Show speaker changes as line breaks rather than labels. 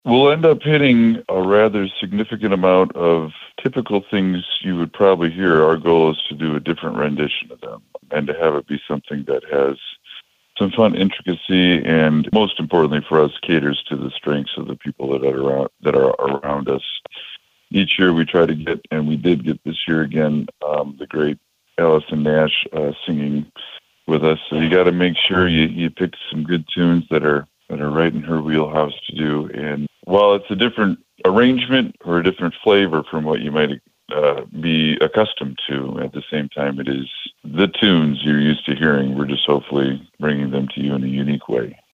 We'll end up hitting a rather significant amount of typical things you would probably hear. Our goal is to do a different rendition of them and to have it be something that has some fun intricacy and, most importantly for us, caters to the strengths of the people that are around us. Each year we try to get, and we did get this year again, the great Allison Nash singing with us. So you got to make sure you pick some good tunes that are right in her wheelhouse to do. And while it's a different arrangement or a different flavor from what you might be accustomed to, at the same time, it is the tunes you're used to hearing. We're just hopefully bringing them to you in a unique way.